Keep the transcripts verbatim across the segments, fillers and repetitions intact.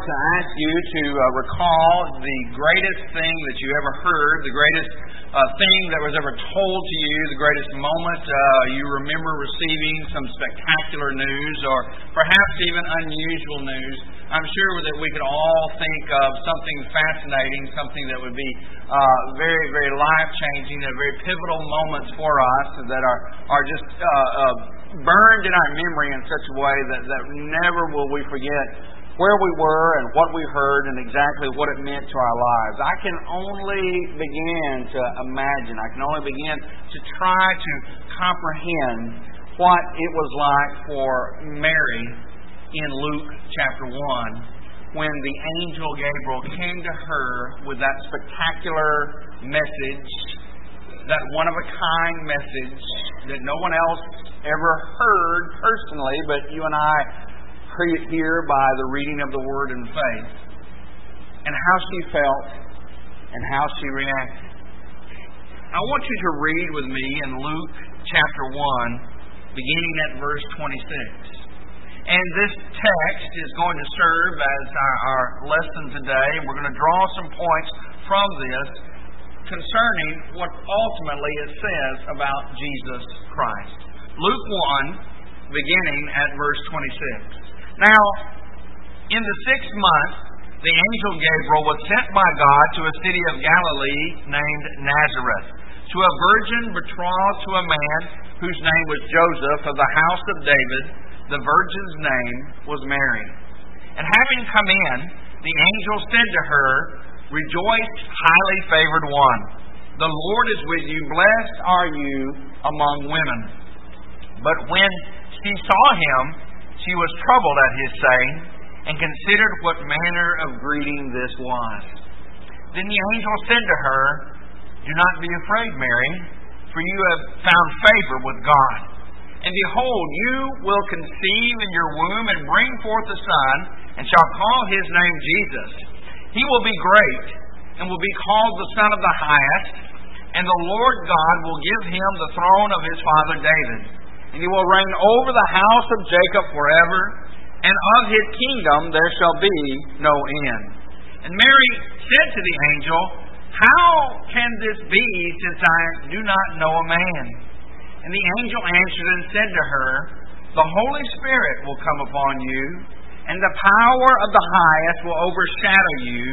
to ask you to uh, recall the greatest thing that you ever heard, the greatest uh, thing that was ever told to you, the greatest moment uh, you remember receiving some spectacular news or perhaps even unusual news. I'm sure that we could all think of something fascinating, something that would be uh, very, very life-changing, and very pivotal moments for us that are, are just uh, uh, burned in our memory in such a way that, that never will we forget where we were and what we heard and exactly what it meant to our lives. I can only begin to imagine, I can only begin to try to comprehend what it was like for Mary in Luke chapter one when the angel Gabriel came to her with that spectacular message, that one-of-a-kind message that no one else ever heard personally, but you and I hear by the reading of the Word and faith, and how she felt and how she reacted. I want you to read with me in Luke chapter one, beginning at verse twenty-six. And this text is going to serve as our, our lesson today. We're going to draw some points from this concerning what ultimately it says about Jesus Christ. Luke one, beginning at verse twenty-six. Now, in the sixth month, the angel Gabriel was sent by God to a city of Galilee named Nazareth, to a virgin betrothed to a man whose name was Joseph of the house of David. The virgin's name was Mary. And having come in, the angel said to her, "Rejoice, highly favored one. The Lord is with you. Blessed are you among women." But when she saw him, she was troubled at his saying, and considered what manner of greeting this was. Then the angel said to her, "Do not be afraid, Mary, for you have found favor with God. And behold, you will conceive in your womb and bring forth a son, and shall call his name Jesus. He will be great, and will be called the Son of the Highest, and the Lord God will give him the throne of his father David. And he will reign over the house of Jacob forever, and of his kingdom there shall be no end." And Mary said to the angel, "How can this be, since I do not know a man?" And the angel answered and said to her, "The Holy Spirit will come upon you, and the power of the Highest will overshadow you.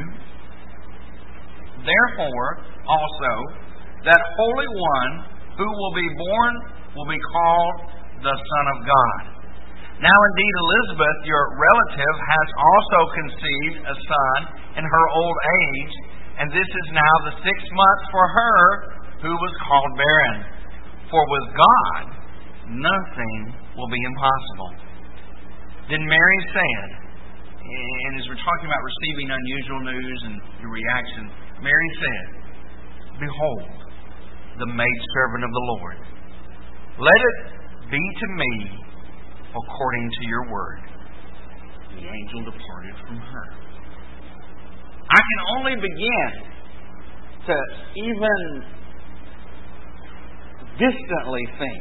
Therefore also that Holy One who will be born will be called the Son of God. Now indeed Elizabeth, your relative, has also conceived a son in her old age, and this is now the sixth month for her who was called barren. For with God nothing will be impossible." Then Mary said, and as we're talking about receiving unusual news and the reaction, Mary said, "Behold, the maidservant of the Lord. Let it be to me according to your word." The angel departed from her. I can only begin to even distantly think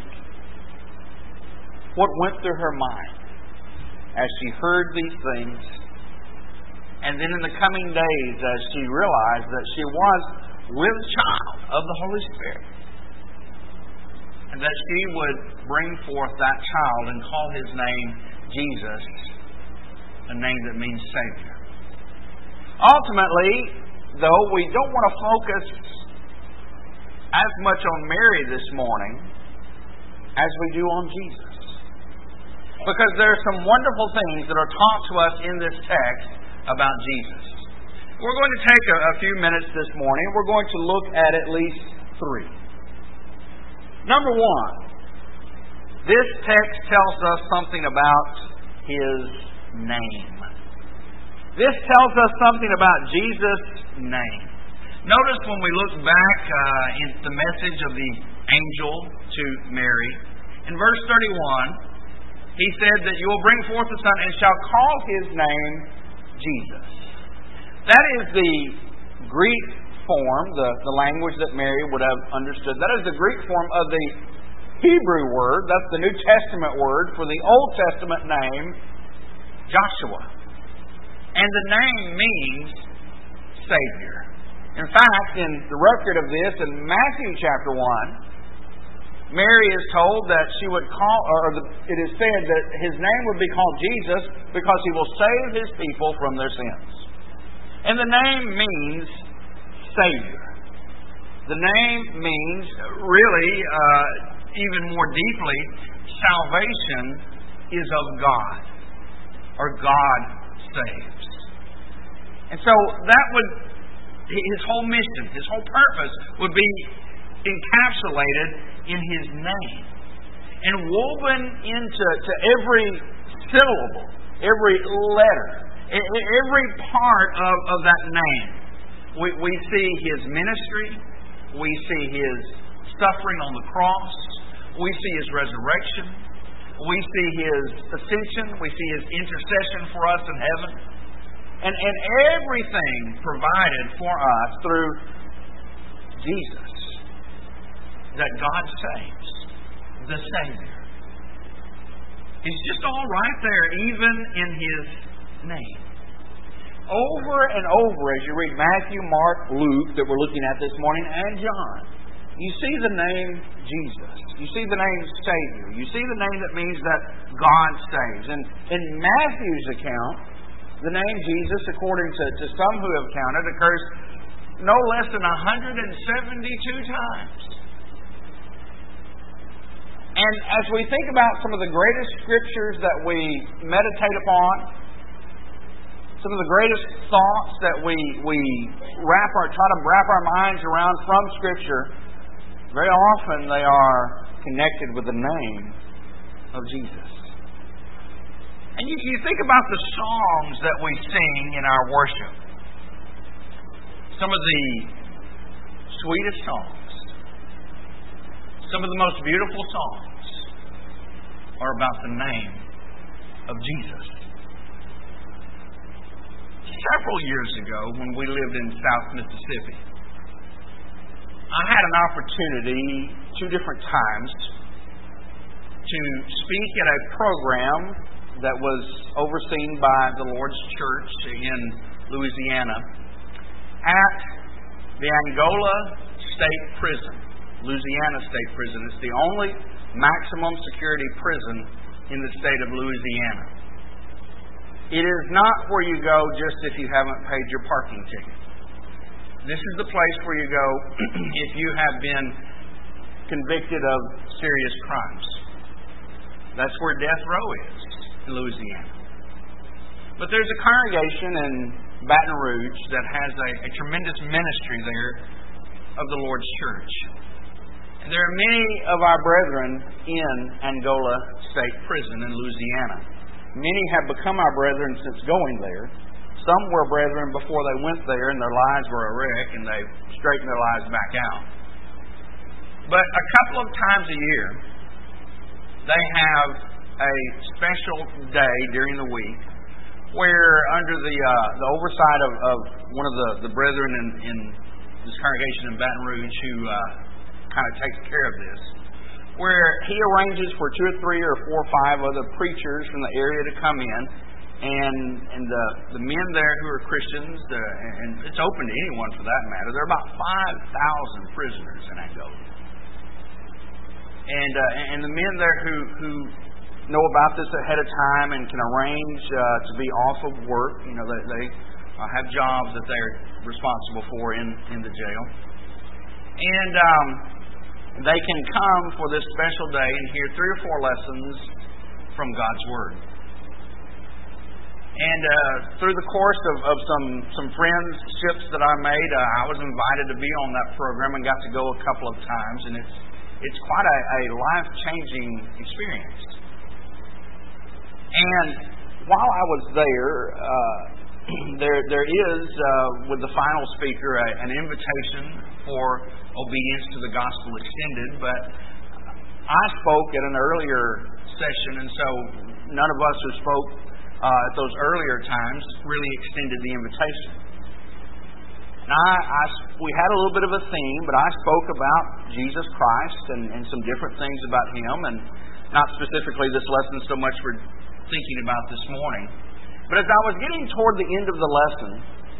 what went through her mind as she heard these things, and then in the coming days as she realized that she was with child of the Holy Spirit, and that she would bring forth that child and call his name Jesus, a name that means Savior. Ultimately, though, we don't want to focus as much on Mary this morning as we do on Jesus. Because there are some wonderful things that are taught to us in this text about Jesus. We're going to take a, a few minutes this morning. We're going to look at at least three. Number one, this text tells us something about His name. This tells us something about Jesus' name. Notice when we look back uh, in the message of the angel to Mary, in verse thirty-one, he said that you will bring forth a son and shall call his name Jesus. That is the Greek form, the, the language that Mary would have understood. That is the Greek form of the Hebrew word, that's the New Testament word for the Old Testament name, Joshua. And the name means Savior. In fact, in the record of this, in Matthew chapter one, Mary is told that she would call, or the, it is said that His name would be called Jesus because He will save His people from their sins. And the name means Savior. The name means, really, uh, even more deeply, salvation is of God, or God saves. And so that would, His whole mission, His whole purpose would be encapsulated in His name and woven into to every syllable, every letter, every part of, of that name. We, we see His ministry, we see His suffering on the cross, we see His resurrection, we see His ascension, we see His intercession for us in heaven, and, and everything provided for us through Jesus that God saves, the Savior. He's just all right there, even in His name. Over and over, as you read Matthew, Mark, Luke, that we're looking at this morning, and John, you see the name Jesus. You see the name Savior. You see the name that means that God saves. And in Matthew's account, the name Jesus, according to, to some who have counted, occurs no less than one hundred seventy-two times. And as we think about some of the greatest scriptures that we meditate upon, some of the greatest thoughts that we we wrap our try to wrap our minds around from Scripture, very often they are connected with the name of Jesus. And you, you think about the songs that we sing in our worship. Some of the sweetest songs, some of the most beautiful songs are about the name of Jesus. Several years ago, when we lived in South Mississippi, I had an opportunity, two different times, to speak at a program that was overseen by the Lord's Church in Louisiana at the Angola State Prison, Louisiana State Prison. It's the only maximum security prison in the state of Louisiana. It is not where you go just if you haven't paid your parking ticket. This is the place where you go if you have been convicted of serious crimes. That's where death row is in Louisiana. But there's a congregation in Baton Rouge that has a, a tremendous ministry there of the Lord's Church. And there are many of our brethren in Angola State Prison in Louisiana. Many have become our brethren since going there. Some were brethren before they went there and their lives were a wreck and they straightened their lives back out. But a couple of times a year, they have a special day during the week where under the uh, the oversight of, of one of the, the brethren in, in this congregation in Baton Rouge who uh, kind of takes care of this, where he arranges for two or three or four or five other preachers from the area to come in, and and the, the men there who are Christians, the, and it's open to anyone for that matter. There are about five thousand prisoners in Angola. And uh, and the men there who, who know about this ahead of time and can arrange uh, to be off of work, you know, they, they uh, have jobs that they're responsible for in, in the jail. And um, they can come for this special day and hear three or four lessons from God's Word. And uh, through the course of, of some, some friendships that I made, uh, I was invited to be on that program and got to go a couple of times. And it's it's quite a, a life-changing experience. And while I was there, uh, there there is, uh, with the final speaker, a, an invitation for obedience to the gospel extended. But I spoke at an earlier session, and so none of us who spoke Uh, at those earlier times really extended the invitation. Now, I, I, we had a little bit of a theme, but I spoke about Jesus Christ and, and some different things about Him, and not specifically this lesson so much we're thinking about this morning. But as I was getting toward the end of the lesson,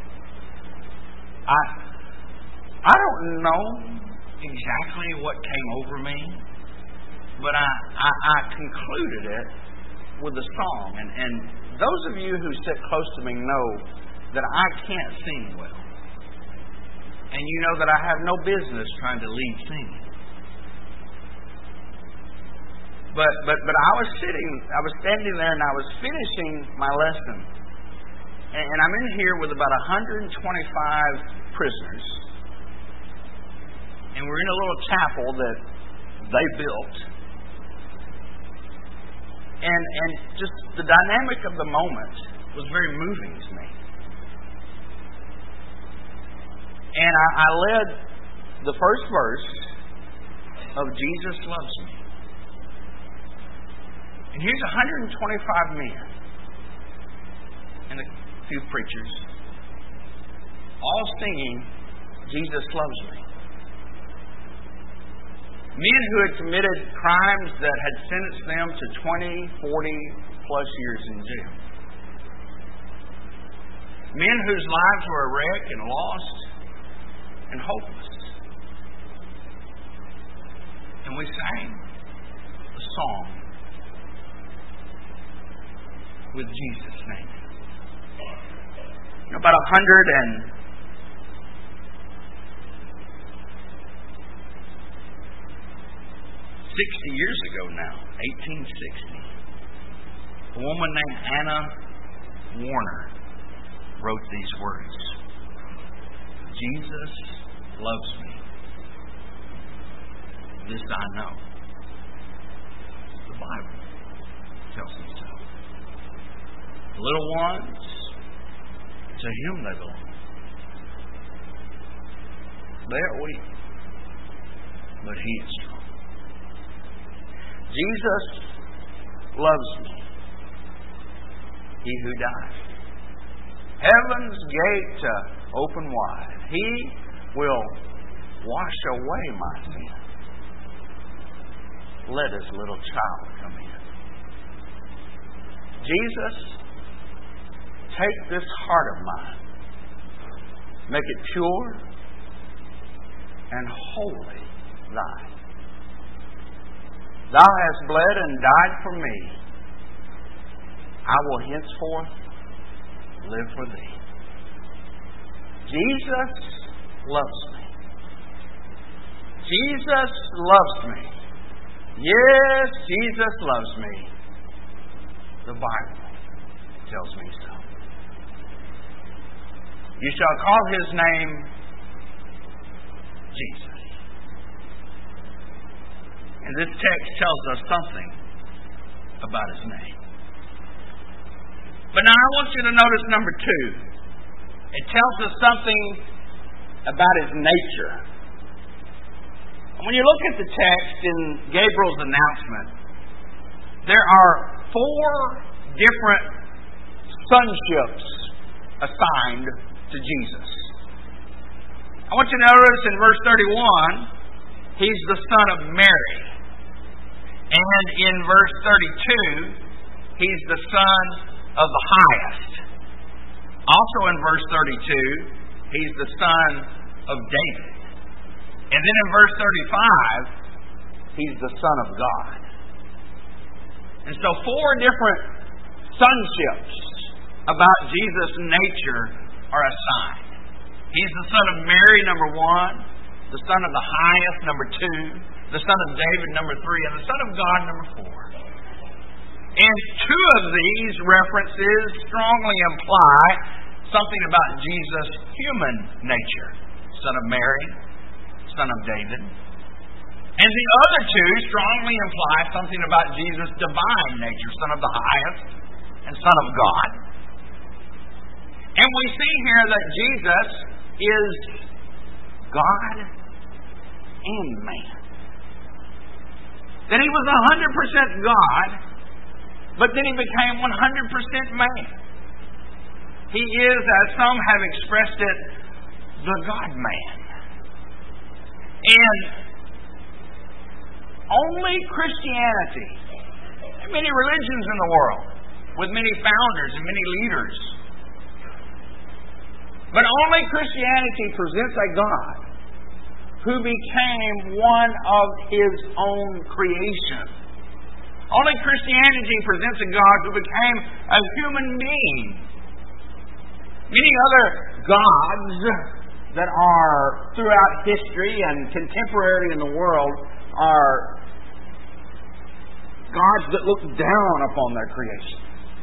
I I don't know exactly what came over me, but I, I, I concluded it with a song. And, and those of you who sit close to me know that I can't sing well. And you know that I have no business trying to lead singing. But but but I was sitting, I was standing there and I was finishing my lesson. And, and I'm in here with about one hundred twenty-five prisoners. And we're in a little chapel that they built. And and just the dynamic of the moment was very moving to me. And I, I led the first verse of Jesus Loves Me. And here's one hundred twenty-five men and a few preachers all singing Jesus Loves Me. Men who had committed crimes that had sentenced them to twenty, forty plus years in jail. Men whose lives were a wreck and lost and hopeless. And we sang a song with Jesus' name. You know, about a hundred and sixty years ago now, eighteen sixty, a woman named Anna Warner wrote these words. Jesus loves me. This I know. The Bible tells me so. The little ones, to Him they belong. They are weak, but He is strong. Jesus loves me. He who died. Heaven's gate to open wide. He will wash away my sin. Let His little child come in. Jesus, take this heart of mine. Make it pure and holy thine. Thou hast bled and died for me. I will henceforth live for Thee. Jesus loves me. Jesus loves me. Yes, Jesus loves me. The Bible tells me so. You shall call His name Jesus. And this text tells us something about His name. But now I want you to notice number two. It tells us something about His nature. And when you look at the text in Gabriel's announcement, there are four different sonships assigned to Jesus. I want you to notice in verse thirty-one, He's the Son of Mary. And in verse thirty-two, He's the Son of the Highest. Also in verse thirty-two, He's the Son of David. And then in verse thirty-five, He's the Son of God. And so four different sonships about Jesus' nature are assigned. He's the Son of Mary, number one. The Son of the Highest, number two. The Son of David, number three. And the Son of God, number four. And two of these references strongly imply something about Jesus' human nature. Son of Mary, Son of David. And the other two strongly imply something about Jesus' divine nature. Son of the Highest and Son of God. And we see here that Jesus is God and man. That He was one hundred percent God, but then He became one hundred percent man. He is, as some have expressed it, the God-man. And only Christianity, there are many religions in the world, with many founders and many leaders. But only Christianity presents a God who became one of His own creation. Only Christianity presents a God who became a human being. Many other gods that are throughout history and contemporary in the world are gods that look down upon their creation.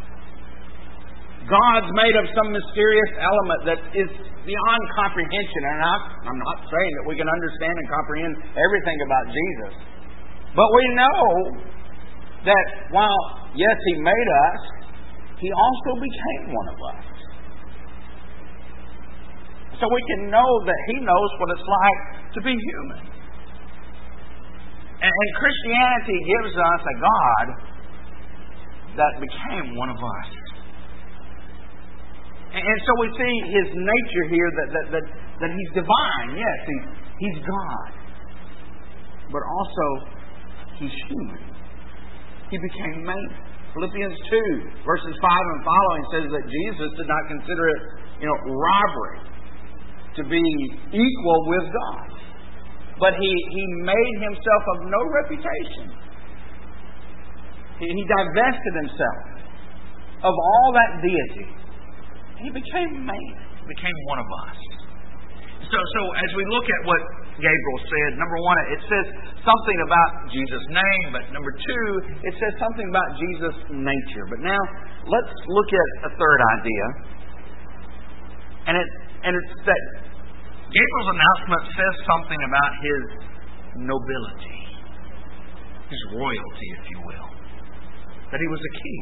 Gods made of some mysterious element that is beyond comprehension. And I'm not saying that we can understand and comprehend everything about Jesus. But we know that while, yes, He made us, He also became one of us. So we can know that He knows what it's like to be human. And, and Christianity gives us a God that became one of us. And, and so we see His nature here that, that, that, that He's divine. Yes, He's, he's God. But also, He's human. He became man. Philippians two, verses five and following says that Jesus did not consider it, you know, robbery to be equal with God. But he, he made Himself of no reputation. He, he divested Himself of all that deity. He became man. He became one of us. So, so as we look at what Gabriel said, number one, it says something about Jesus' name, but number two, it says something about Jesus' nature. But now, let's look at a third idea. And it and it's that Gabriel's announcement says something about His nobility, His royalty, if you will. That He was a king.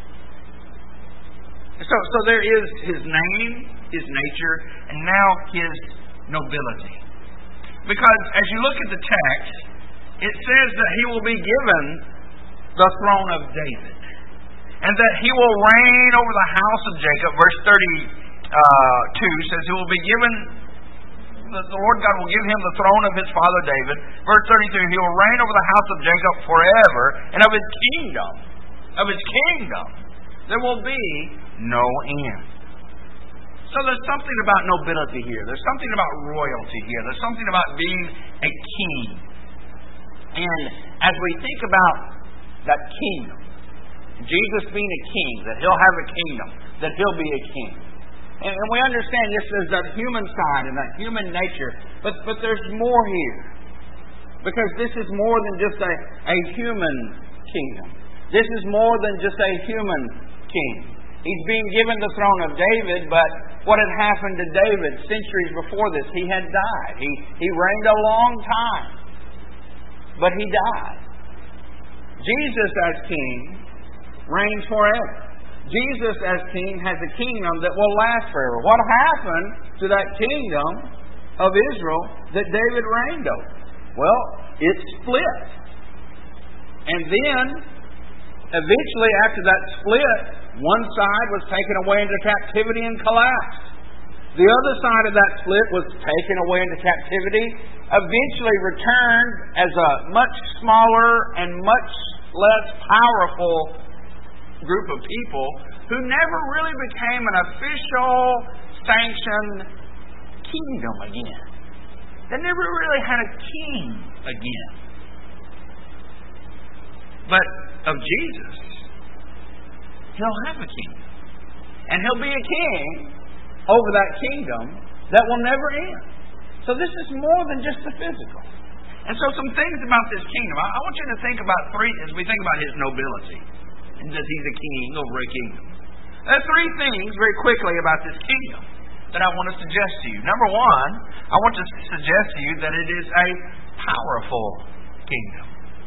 So, so there is His name, His nature, and now His nobility. Because as you look at the text, it says that He will be given the throne of David. And that He will reign over the house of Jacob. Verse thirty-two says He will be given, the Lord God will give Him the throne of His father David. Verse thirty-three, He will reign over the house of Jacob forever, and of His kingdom, of His kingdom, there will be no end. So there's something about nobility here. There's something about royalty here. There's something about being a king. And as we think about that kingdom, Jesus being a king, that He'll have a kingdom, that He'll be a king. And, and we understand this is that human side and that human nature. But, but there's more here. Because this is more than just a, a human kingdom. This is more than just a human king. He's being given the throne of David, but what had happened to David centuries before this? He had died. He, he reigned a long time, but he died. Jesus as king reigns forever. Jesus as king has a kingdom that will last forever. What happened to that kingdom of Israel that David reigned over? Well, it split. And then, eventually after that split, one side was taken away into captivity and collapsed. The other side of that split was taken away into captivity, eventually returned as a much smaller and much less powerful group of people who never really became an official, sanctioned kingdom again. They never really had a king again. But of Jesus, He'll have a kingdom. And He'll be a king over that kingdom that will never end. So this is more than just the physical. And so some things about this kingdom. I want you to think about three, as we think about His nobility, and that He's a king over a kingdom. There are three things very quickly about this kingdom that I want to suggest to you. Number one, I want to suggest to you that it is a powerful kingdom.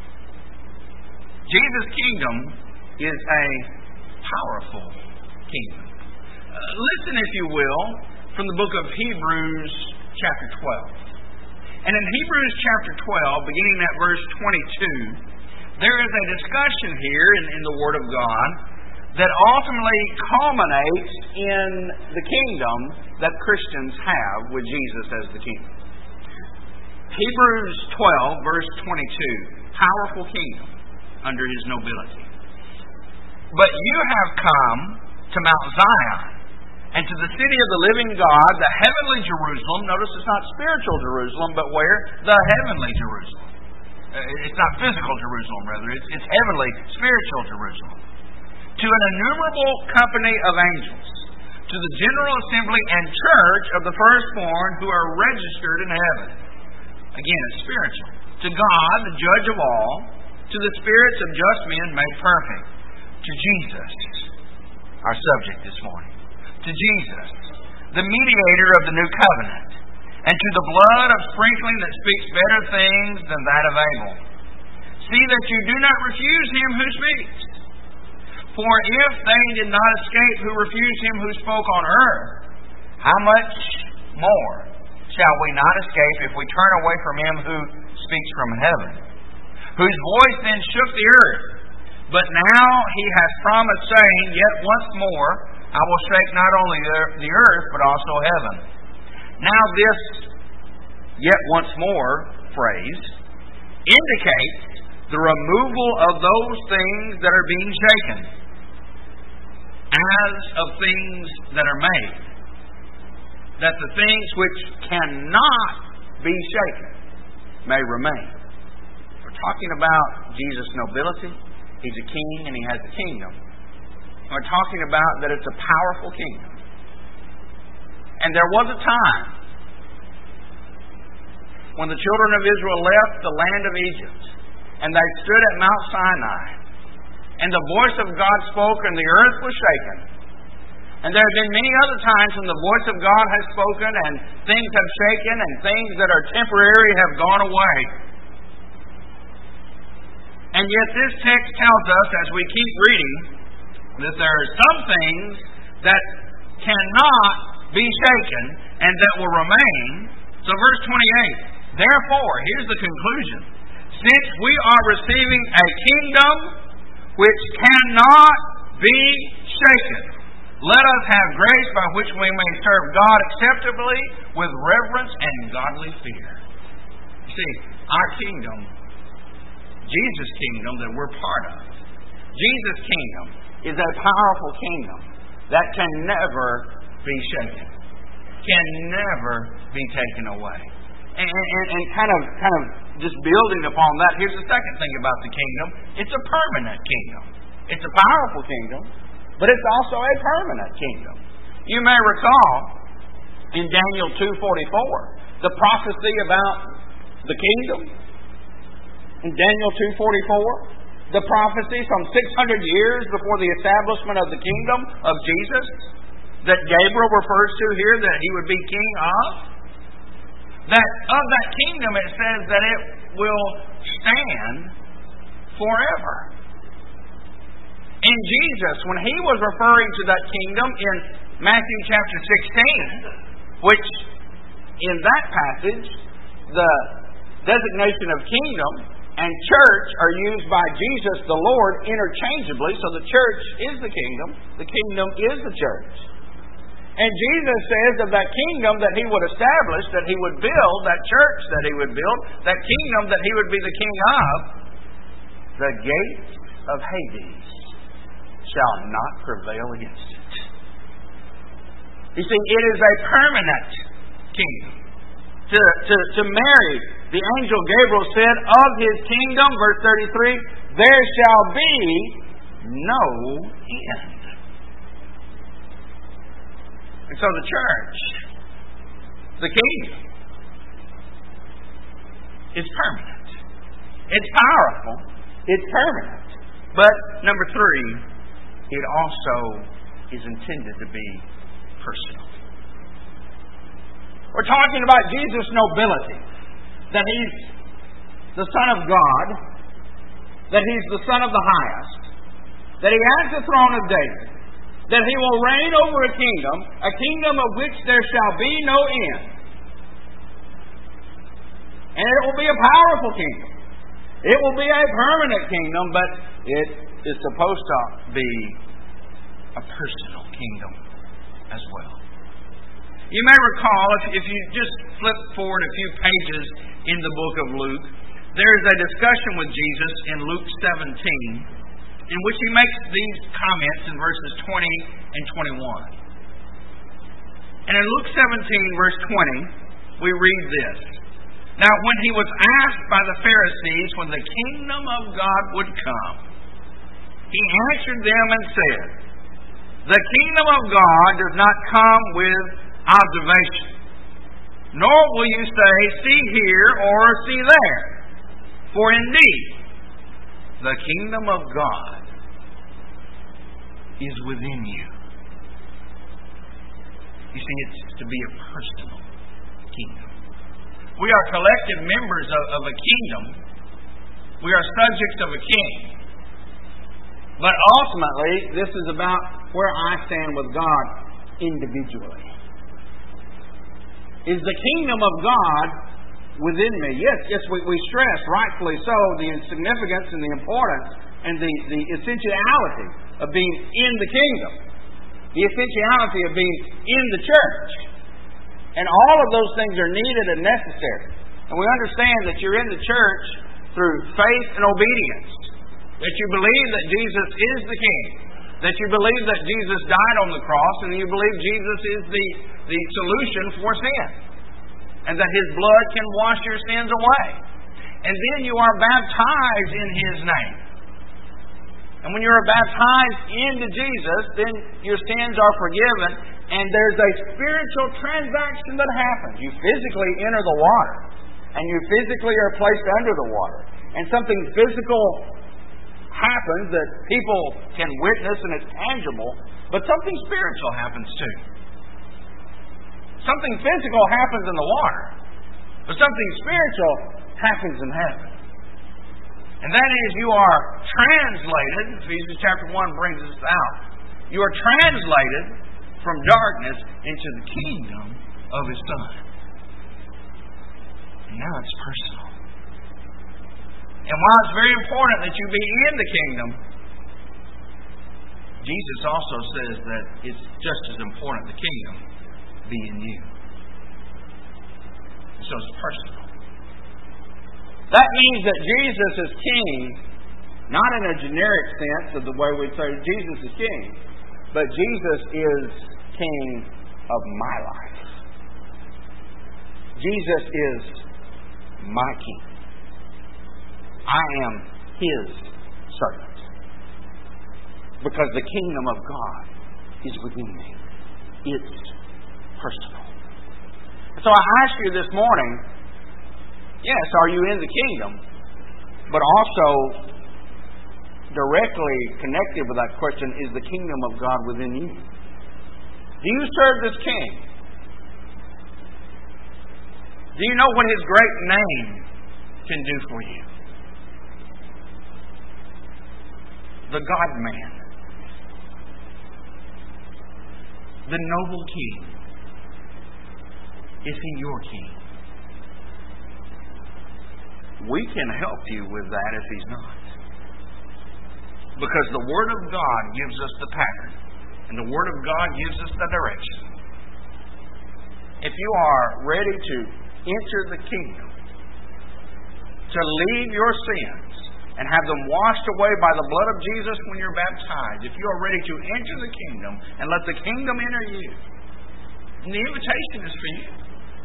Jesus' kingdom is a powerful kingdom. Uh, listen, if you will, from the book of Hebrews chapter twelve. And in Hebrews chapter twelve, beginning at verse twenty-two, there is a discussion here in, in the Word of God that ultimately culminates in the kingdom that Christians have with Jesus as the King. Hebrews twelve, verse twenty-two, powerful kingdom under His nobility. But you have come to Mount Zion, and to the city of the living God, the heavenly Jerusalem. Notice it's not spiritual Jerusalem, but where? The heavenly Jerusalem. It's not physical Jerusalem, rather. It's, it's heavenly, spiritual Jerusalem. To an innumerable company of angels, to the general assembly and church of the firstborn who are registered in heaven. Again, it's spiritual. To God, the judge of all, to the spirits of just men made perfect. To Jesus, our subject this morning. To Jesus, the mediator of the new covenant, and to the blood of sprinkling that speaks better things than that of Abel. See that you do not refuse him who speaks. For if they did not escape who refused him who spoke on earth, how much more shall we not escape if we turn away from him who speaks from heaven, whose voice then shook the earth? But now he has promised, saying, Yet once more I will shake not only the earth, but also heaven. Now this yet once more phrase indicates the removal of those things that are being shaken, as of things that are made, that the things which cannot be shaken may remain. We're talking about Jesus' nobility. He's a king and he has a kingdom. We're talking about that it's a powerful kingdom. And there was a time when the children of Israel left the land of Egypt and they stood at Mount Sinai, and the voice of God spoke and the earth was shaken. And there have been many other times when the voice of God has spoken and things have shaken and things that are temporary have gone away. And yet this text tells us, as we keep reading, that there are some things that cannot be shaken and that will remain. So verse twenty-eight, therefore, here's the conclusion. Since we are receiving a kingdom which cannot be shaken, let us have grace by which we may serve God acceptably with reverence and godly fear. You see, our kingdom, Jesus' kingdom that we're part of, Jesus' kingdom is a powerful kingdom that can never be shaken, can never be taken away. And, and, and kind of, kind of just building upon that, here's the second thing about the kingdom. It's a permanent kingdom. It's a powerful kingdom, but it's also a permanent kingdom. You may recall in Daniel two forty-four, the prophecy about the kingdom. In Daniel two forty-four, the prophecy some six hundred years before the establishment of the kingdom of Jesus, that Gabriel refers to here, that he would be king of. That of that kingdom it says that it will stand forever. And Jesus, when he was referring to that kingdom in Matthew chapter sixteen, which in that passage, the designation of kingdom and church are used by Jesus the Lord interchangeably, so the church is the kingdom, the kingdom is the church. And Jesus says of that kingdom that he would establish, that he would build, that church that he would build, that kingdom that he would be the king of, the gates of Hades shall not prevail against it. You see, it is a permanent kingdom. To, to, to Mary, the angel Gabriel said of his kingdom, verse thirty-three, there shall be no end. And so the church, the kingdom, is permanent. It's powerful. It's permanent. But number three, it also is intended to be personal. We're talking about Jesus' nobility, that he's the Son of God, that he's the Son of the highest, that he has the throne of David, that he will reign over a kingdom, a kingdom of which there shall be no end. And it will be a powerful kingdom. It will be a permanent kingdom, but it is supposed to be a personal kingdom as well. You may recall, if, if you just flip forward a few pages in the book of Luke, there is a discussion with Jesus in Luke seventeen. in which he makes these comments in verses twenty and twenty-one. And in Luke seventeen, verse twenty, we read this. Now, when he was asked by the Pharisees when the kingdom of God would come, he answered them and said, the kingdom of God does not come with observation, nor will you say, see here or see there. For indeed, the kingdom of God is within you. You see, it's to be a personal kingdom. We are collective members of, of a kingdom. We are subjects of a king. But ultimately, this is about where I stand with God individually. Is the kingdom of God within me? Yes, yes, we, we stress, rightfully so, the significance and the importance and the, the essentiality of being in the kingdom. The essentiality of being in the church. And all of those things are needed and necessary. And we understand that you're in the church through faith and obedience. That you believe that Jesus is the King. That you believe that Jesus died on the cross, and you believe Jesus is the, the solution for sin. And that His blood can wash your sins away. And then you are baptized in His name. And when you are baptized into Jesus, then your sins are forgiven. And there's a spiritual transaction that happens. You physically enter the water. And you physically are placed under the water. And something physical happens that people can witness and it's tangible. But something spiritual happens too. Something physical happens in the water. But something spiritual happens in heaven. And that is, you are translated. Ephesians chapter one brings this out. You are translated from darkness into the kingdom of His Son. And now it's personal. And while it's very important that you be in the kingdom, Jesus also says that it's just as important the kingdom be in you. So it's personal. That means that Jesus is King, not in a generic sense of the way we say Jesus is King, but Jesus is King of my life. Jesus is my King. I am His servant. Because the kingdom of God is within me. It's personal. So I ask you this morning, yes, are you in the kingdom? But also, directly connected with that question, is the kingdom of God within you? Do you serve this King? Do you know what His great name can do for you? The God-man. The noble King. Is He your King? We can help you with that if He's not. Because the Word of God gives us the pattern. And the Word of God gives us the direction. If you are ready to enter the kingdom, to leave your sins and have them washed away by the blood of Jesus when you're baptized, if you are ready to enter the kingdom and let the kingdom enter you, and the invitation is for you.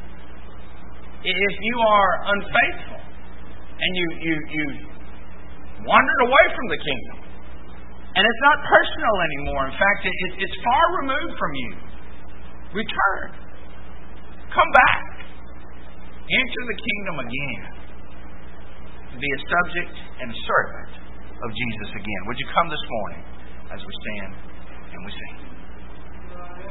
If you are unfaithful and you, you, you wandered away from the kingdom, and it's not personal anymore. In fact, it, it's far removed from you. Return. Come back. Enter the kingdom again. To be a subject and a servant of Jesus again. Would you come this morning as we stand and we sing?